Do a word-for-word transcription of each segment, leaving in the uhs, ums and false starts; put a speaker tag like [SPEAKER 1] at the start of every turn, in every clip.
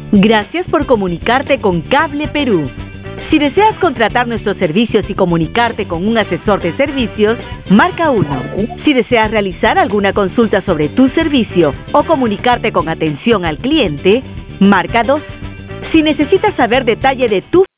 [SPEAKER 1] Gracias por comunicarte con Cable Perú. Si deseas contratar nuestros servicios y comunicarte con un asesor de servicios, marca uno. Si deseas realizar alguna consulta sobre tu servicio o comunicarte con atención al cliente, marca dos. Si necesitas saber detalle de tu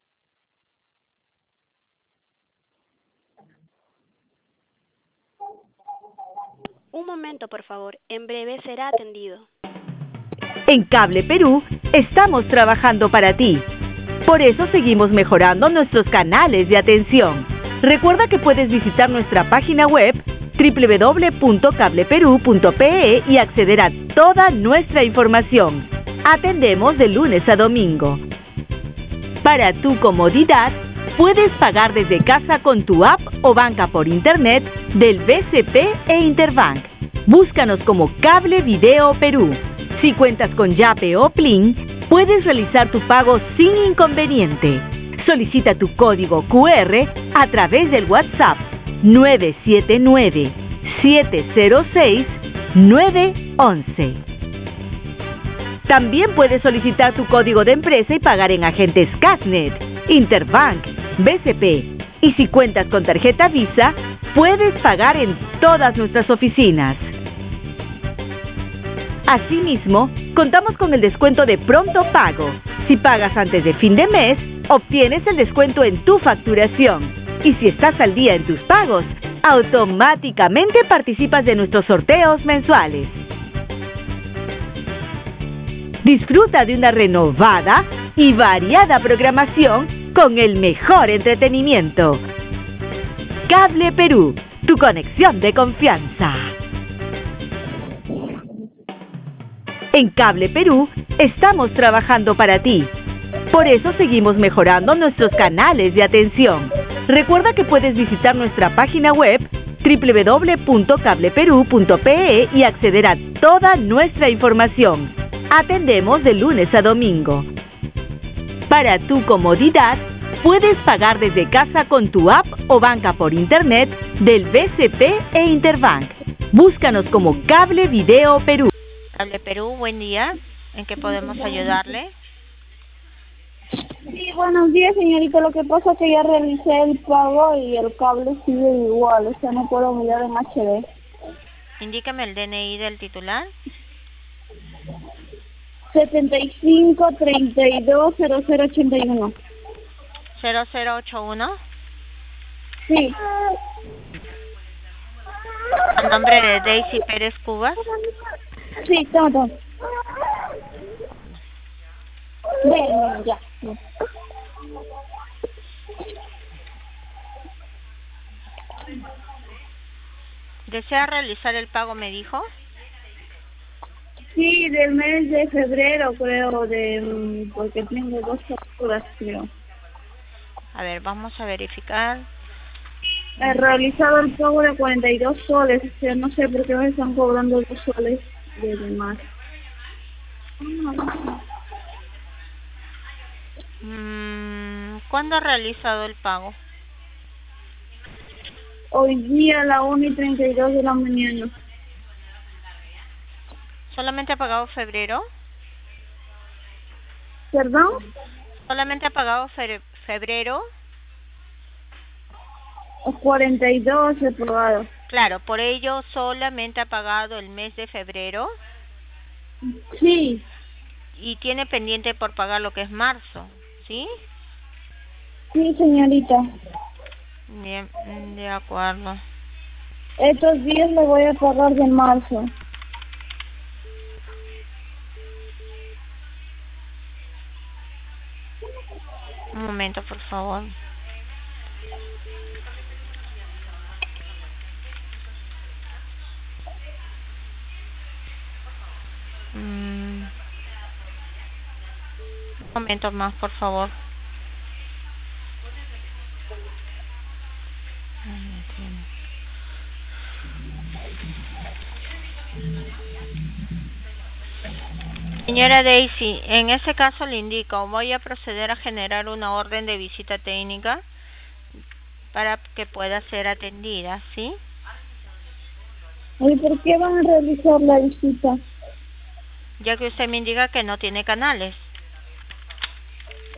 [SPEAKER 2] Un momento, por favor. En breve será atendido.
[SPEAKER 1] En Cable Perú, estamos trabajando para ti. Por eso seguimos mejorando nuestros canales de atención. Recuerda que puedes visitar nuestra página web doble u doble u doble u punto cable perú punto pe e y acceder a toda nuestra información. Atendemos de lunes a domingo. Para tu comodidad, puedes pagar desde casa con tu app o banca por internet del B C P e Interbank. Búscanos como Cable Video Perú. Si cuentas con Yape o Plin, puedes realizar tu pago sin inconveniente. Solicita tu código cu erre a través del WhatsApp nueve siete nueve, siete cero seis, nueve once. También puedes solicitar tu código de empresa y pagar en agentes Casnet, Interbank, B C P. Y si cuentas con tarjeta Visa, puedes pagar en todas nuestras oficinas. Asimismo, contamos con el descuento de pronto pago. Si pagas antes de fin de mes, obtienes el descuento en tu facturación. Y si estás al día en tus pagos, automáticamente participas de nuestros sorteos mensuales. Disfruta de una renovada y variada programación con el mejor entretenimiento. Cable Perú, tu conexión de confianza. En Cable Perú, estamos trabajando para ti. Por eso seguimos mejorando nuestros canales de atención. Recuerda que puedes visitar nuestra página web doble u doble u doble u punto cable perú punto pe e y acceder a toda nuestra información. Atendemos de lunes a domingo. Para tu comodidad, puedes pagar desde casa con tu app o banca por internet del B C P e Interbank. Búscanos como Cable Video Perú.
[SPEAKER 3] Cable Perú, buen día. ¿En qué podemos ayudarle?
[SPEAKER 4] Sí, buenos días, señorita. Lo que pasa es que ya realicé el pago y el cable sigue igual, o sea, no puedo mirar en H D.
[SPEAKER 3] Indícame el D N I del titular.
[SPEAKER 4] setenta y cinco, treinta y dos, cero cero ochenta y uno.
[SPEAKER 3] cero cero ocho uno.
[SPEAKER 4] Sí.
[SPEAKER 3] ¿El nombre de Daisy Pérez Cubas?
[SPEAKER 4] Sí, toma, toma. Ven, ya.
[SPEAKER 3] ¿Desea realizar el pago, me dijo?
[SPEAKER 4] Sí, del mes de febrero, creo, de porque tengo dos facturas, creo.
[SPEAKER 3] A ver, vamos a verificar.
[SPEAKER 4] He realizado el pago de cuarenta y dos soles, o sea, no sé por qué me están cobrando dos soles de demás.
[SPEAKER 3] Mm, ¿Cuándo ha realizado el pago?
[SPEAKER 4] Hoy día a la una y treinta y dos de la mañana.
[SPEAKER 3] ¿Solamente ha pagado febrero?
[SPEAKER 4] ¿Perdón?
[SPEAKER 3] ¿Solamente ha pagado fe febrero?
[SPEAKER 4] cuarenta y dos he pagado.
[SPEAKER 3] Claro, por ello solamente ha pagado el mes de febrero.
[SPEAKER 4] Sí.
[SPEAKER 3] Y tiene pendiente por pagar lo que es marzo, ¿sí?
[SPEAKER 4] Sí, señorita.
[SPEAKER 3] Bien, de acuerdo.
[SPEAKER 4] Estos días le voy a pagar de marzo.
[SPEAKER 3] Un momento, por favor. Mm. Un momento más, por favor. Señora Daisy, en ese caso le indico, voy a proceder a generar una orden de visita técnica para que pueda ser atendida, ¿sí?
[SPEAKER 4] ¿Y por qué van a realizar la visita?
[SPEAKER 3] Ya que usted me indica que no tiene canales.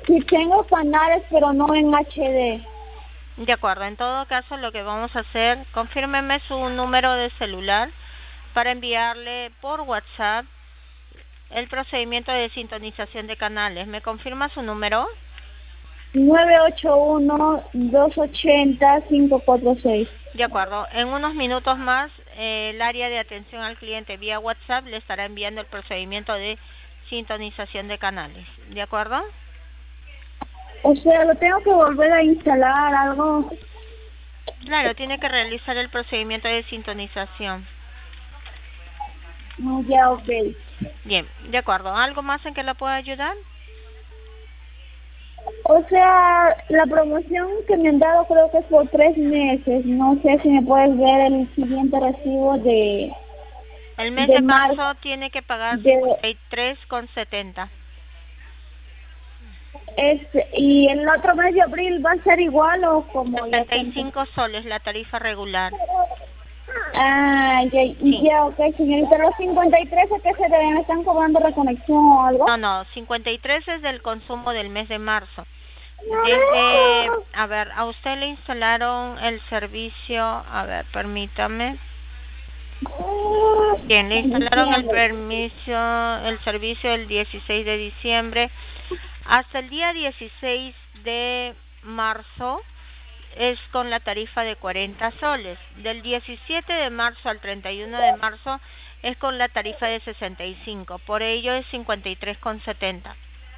[SPEAKER 4] Sí tengo canales, pero no en H D.
[SPEAKER 3] De acuerdo, en todo caso lo que vamos a hacer, confírmeme su número de celular para enviarle por WhatsApp el procedimiento de sintonización de canales. ¿Me confirma su número?
[SPEAKER 4] nueve ocho uno, dos ocho cero, cinco cuatro seis.
[SPEAKER 3] De acuerdo, en unos minutos más eh, el área de atención al cliente vía WhatsApp le estará enviando el procedimiento de sintonización de canales. ¿De acuerdo?
[SPEAKER 4] O sea, lo tengo que volver a instalar, algo.
[SPEAKER 3] Claro, tiene que realizar el procedimiento de sintonización.
[SPEAKER 4] No, ya, ok.
[SPEAKER 3] Bien, de acuerdo. ¿Algo más en que la pueda ayudar?
[SPEAKER 4] O sea, la promoción que me han dado creo que es por tres meses. No sé si me puedes ver el siguiente recibo de...
[SPEAKER 3] El mes
[SPEAKER 4] de
[SPEAKER 3] de marzo
[SPEAKER 4] mar-
[SPEAKER 3] tiene que pagar
[SPEAKER 4] de-
[SPEAKER 3] cincuenta y tres con setenta.
[SPEAKER 4] Este, ¿y el otro mes de abril va a ser igual o como ya?
[SPEAKER 3] setenta y cinco soles la tarifa regular.
[SPEAKER 4] Ah, ya,
[SPEAKER 3] Sí.
[SPEAKER 4] ya, ok, señorita. ¿Los cincuenta y tres a qué se deben? ¿Me están cobrando reconexión o algo?
[SPEAKER 3] No, no, cincuenta y tres es del consumo del mes de marzo. Desde, a ver, a usted le instalaron el servicio, a ver, permítame. Bien, le instalaron el permiso, el servicio el dieciséis de diciembre. Hasta el día dieciséis de marzo es con la tarifa de cuarenta soles. Del diecisiete de marzo al treinta y uno de marzo es con la tarifa de sesenta y cinco. Por ello es cincuenta y tres con setenta.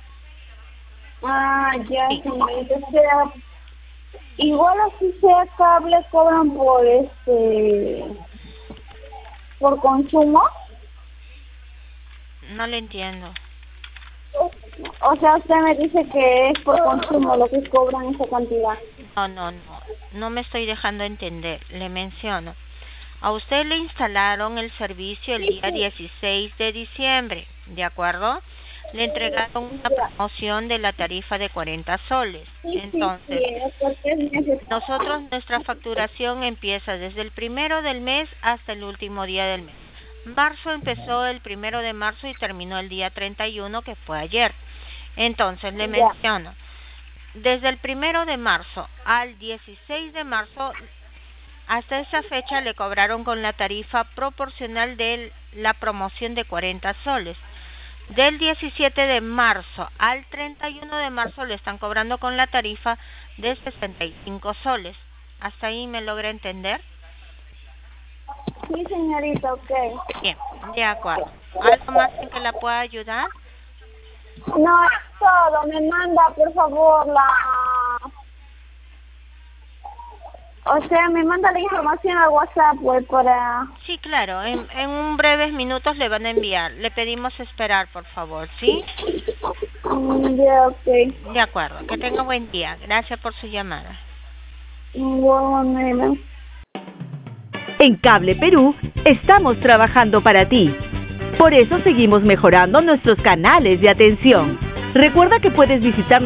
[SPEAKER 4] Ah, ya,
[SPEAKER 3] Sí.
[SPEAKER 4] señorita. O sea, igual así sea cable, cobran por este... por consumo.
[SPEAKER 3] No le entiendo.
[SPEAKER 4] O sea, usted me dice que es por consumo lo que cobran esa cantidad.
[SPEAKER 3] No, no, no. No me estoy dejando entender. Le menciono. A usted le instalaron el servicio el día dieciséis de diciembre, ¿de acuerdo? Le entregaron una promoción de la tarifa de cuarenta soles. Entonces,
[SPEAKER 4] Sí, es por tres meses.
[SPEAKER 3] nosotros, nuestra facturación empieza desde el primero del mes hasta el último día del mes. Marzo empezó el primero de marzo y terminó el día treinta y uno, que fue ayer. Entonces, le
[SPEAKER 4] Ya.
[SPEAKER 3] menciono, desde el primero de marzo al dieciséis de marzo, hasta esa fecha le cobraron con la tarifa proporcional de la promoción de cuarenta soles. Del diecisiete de marzo al treinta y uno de marzo le están cobrando con la tarifa de sesenta y cinco soles. ¿Hasta ahí me logra entender?
[SPEAKER 4] Sí, señorita, ok.
[SPEAKER 3] Bien, de acuerdo. ¿Algo más en que la pueda ayudar?
[SPEAKER 4] No, es todo. Me manda, por favor, la... O sea, me manda la información al WhatsApp, pues, para...
[SPEAKER 3] Sí, claro. En, en un breves minutos le van a enviar. Le pedimos esperar, por favor, ¿sí?
[SPEAKER 4] Mm, ya, ok.
[SPEAKER 3] De acuerdo. Que tenga buen día. Gracias por su llamada.
[SPEAKER 4] Bueno, nena.
[SPEAKER 1] En Cable Perú estamos trabajando para ti. Por eso seguimos mejorando nuestros canales de atención. Recuerda que puedes visitar